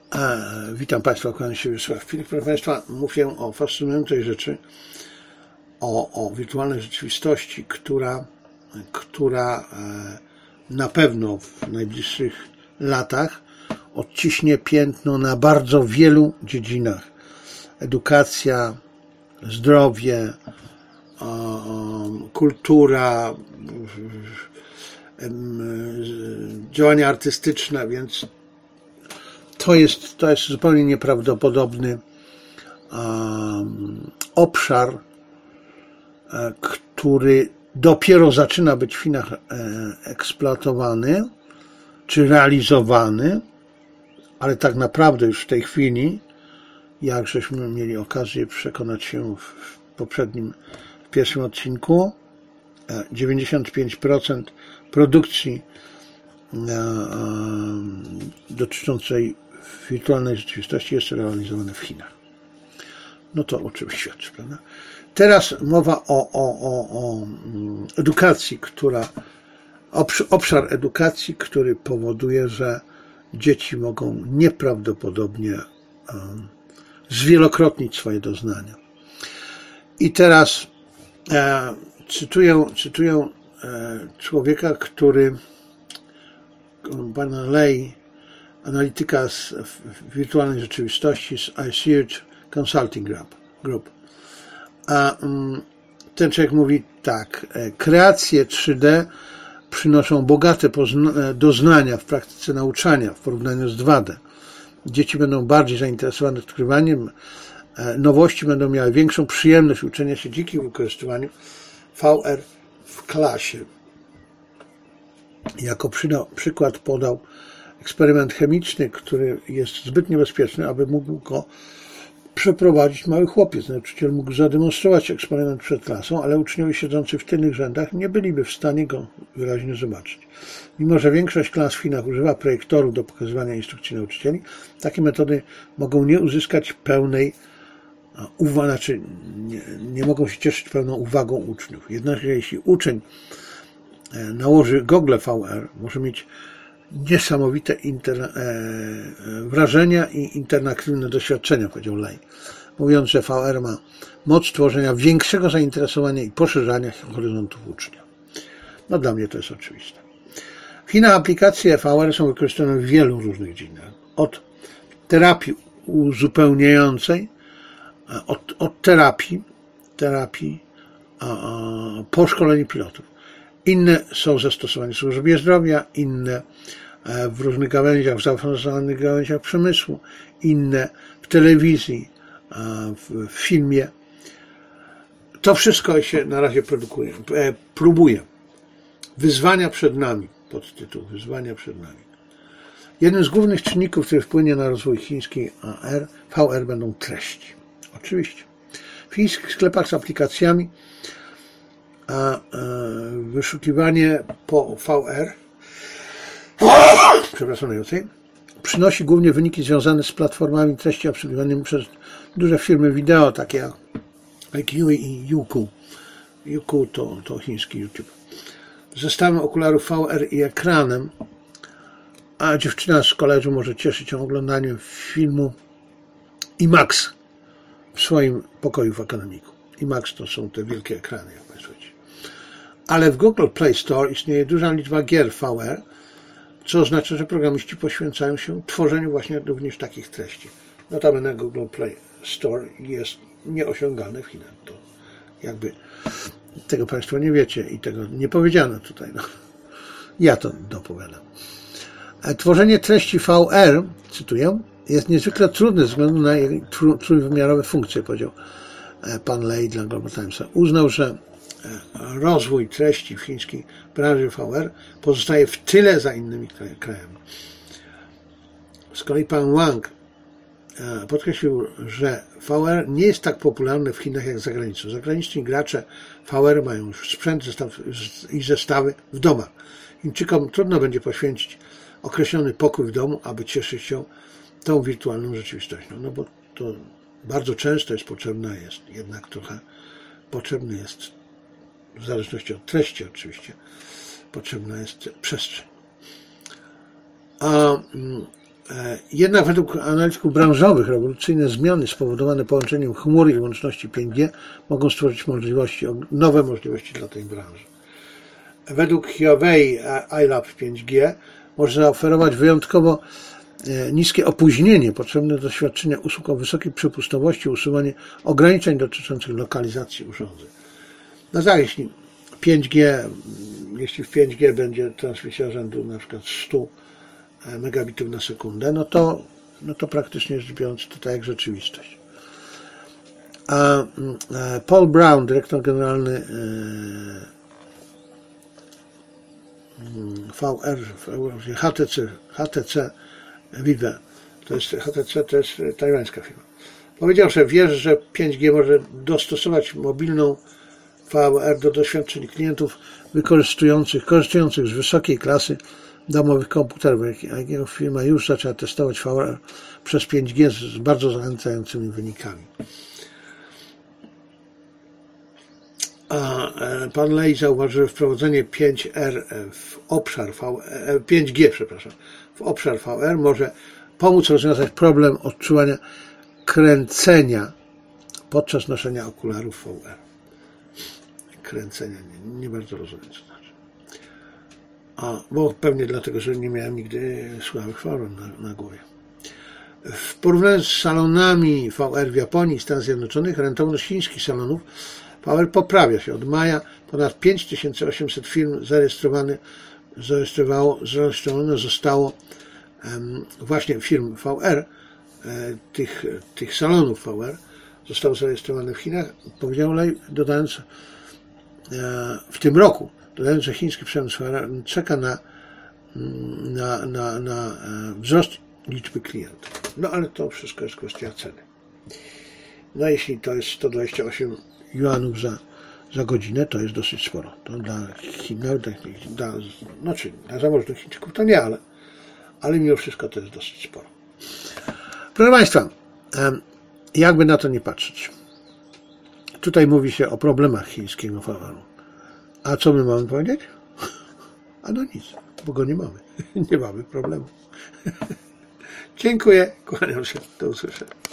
Witam Państwa, kłaniam się Wiesław Filip. Proszę Państwa, mówię o fascynującej rzeczy, o wirtualnej rzeczywistości, która na pewno w najbliższych latach odciśnie piętno na bardzo wielu dziedzinach. Edukacja, zdrowie, kultura, działania artystyczne, więc to jest zupełnie nieprawdopodobny obszar, który dopiero zaczyna być w Chinach eksploatowany czy realizowany, ale tak naprawdę już w tej chwili, jak żeśmy mieli okazję przekonać się w pierwszym odcinku, 95% produkcji dotyczącej wirtualnej rzeczywistości jest realizowane w Chinach. No to o czym świadczy, prawda? Teraz mowa o edukacji, obszar edukacji, który powoduje, że dzieci mogą nieprawdopodobnie zwielokrotnić swoje doznania. I teraz cytuję człowieka, pana Lei, analityka z wirtualnej rzeczywistości z iSearch Consulting Group. A ten człowiek mówi tak: kreacje 3D przynoszą bogate doznania w praktyce nauczania w porównaniu z 2D. Dzieci będą bardziej zainteresowane odkrywaniem nowości, będą miały większą przyjemność uczenia się dzięki wykorzystywaniu VR w klasie. Jako przykład podał eksperyment chemiczny, który jest zbyt niebezpieczny, aby mógł go przeprowadzić mały chłopiec. Nauczyciel mógł zademonstrować eksperyment przed klasą, ale uczniowie siedzący w tylnych rzędach nie byliby w stanie go wyraźnie zobaczyć. Mimo że większość klas w Chinach używa projektorów do pokazywania instrukcji nauczycieli, takie metody mogą nie uzyskać pełnej uwagi, nie mogą się cieszyć pełną uwagą uczniów. Jednakże jeśli uczeń nałoży gogle VR, może mieć niesamowite wrażenia i interaktywne doświadczenia, powiedział Lei, mówiąc, że VR ma moc tworzenia większego zainteresowania i poszerzania horyzontów ucznia. No dla mnie to jest oczywiste. W Chinach aplikacje VR są wykorzystywane w wielu różnych dziedzinach. Od terapii uzupełniającej, od terapii po szkoleniu pilotów. Inne są zastosowane w służbie zdrowia, inne w różnych gałęziach, w zaawansowanych gałęziach przemysłu, inne w telewizji, w filmie. To wszystko się na razie próbuje. Wyzwania przed nami, podtytuł Wyzwania przed nami. Jednym z głównych czynników, który wpłynie na rozwój chiński VR będą treści. Oczywiście. W chińskich sklepach z aplikacjami wyszukiwanie po VR przynosi głównie wyniki związane z platformami treści obsługiwanymi przez duże firmy wideo, takie jak IQ i Youku. Youku to chiński YouTube. Zestawem okularów VR i ekranem, a dziewczyna z koledżu może cieszyć się oglądaniem filmu IMAX w swoim pokoju w akademiku. IMAX to są te wielkie ekrany, jak Państwo wiecie. Ale w Google Play Store istnieje duża liczba gier VR, co oznacza, że programiści poświęcają się tworzeniu właśnie również takich treści. Notabene Google Play Store jest nieosiągalny w Chinach. To jakby tego Państwo nie wiecie i tego nie powiedziano tutaj. No. Ja to dopowiadam. Tworzenie treści VR, cytuję, jest niezwykle trudne ze względu na jej trójwymiarowe funkcje, powiedział pan Lei dla Global Timesa. Uznał, że rozwój treści w chińskiej branży VR pozostaje w tyle za innymi krajami. Z kolei pan Wang podkreślił, że VR nie jest tak popularny w Chinach jak za granicą. Zagraniczni gracze VR mają już sprzęt i zestawy w domach. Chińczykom trudno będzie poświęcić określony pokój w domu, aby cieszyć się tą wirtualną rzeczywistością. No bo to bardzo często jest potrzebny jest, w zależności od treści oczywiście, potrzebna jest przestrzeń. A Jednak według analityków branżowych rewolucyjne zmiany spowodowane połączeniem chmury i łączności 5G mogą stworzyć nowe możliwości dla tej branży. Według Huawei iLab 5G może zaoferować wyjątkowo niskie opóźnienie potrzebne do świadczenia usług o wysokiej przepustowości, usuwanie ograniczeń dotyczących lokalizacji urządzeń. No tak, jeśli w 5G będzie transmisja rzędu na przykład 100 megabitów na sekundę, no to praktycznie rzecz biorąc to tak jak rzeczywistość. A Paul Brown, dyrektor generalny VR, HTC Vive, HTC to jest tajwańska firma, powiedział, że wierzy, że 5G może dostosować mobilną VR do doświadczeń klientów korzystujących z wysokiej klasy domowych komputerów. Jego firma już zaczęła testować VR przez 5G z bardzo zachęcającymi wynikami. A pan Lei zauważył, że wprowadzenie 5G w obszar VR może pomóc rozwiązać problem odczuwania kręcenia podczas noszenia okularów VR. Kręcenia, nie bardzo rozumiem, co znaczy. Bo pewnie dlatego, że nie miałem nigdy słuchawek VR na głowie. W porównaniu z salonami VR w Japonii i Stanach Zjednoczonych, rentowność chińskich salonów VR poprawia się. Od maja ponad 5800 firm zarejestrowane zostało właśnie firm VR, tych salonów VR zostało zarejestrowane w Chinach, powiedział Lei, dodając w tym roku, dodając, że chiński przemysł VR czeka na wzrost liczby klientów. No ale to wszystko jest kwestia ceny. No jeśli to jest 128 juanów za godzinę, to jest dosyć sporo. To dla Chin, dla zamożnych Chińczyków to nie, ale mimo wszystko to jest dosyć sporo. Proszę Państwa, jakby na to nie patrzeć. Tutaj mówi się o problemach chińskiego VR-u. A co my mamy powiedzieć? A no nic, bo go nie mamy. Nie mamy problemu. Dziękuję, kłaniam się, do usłyszenia.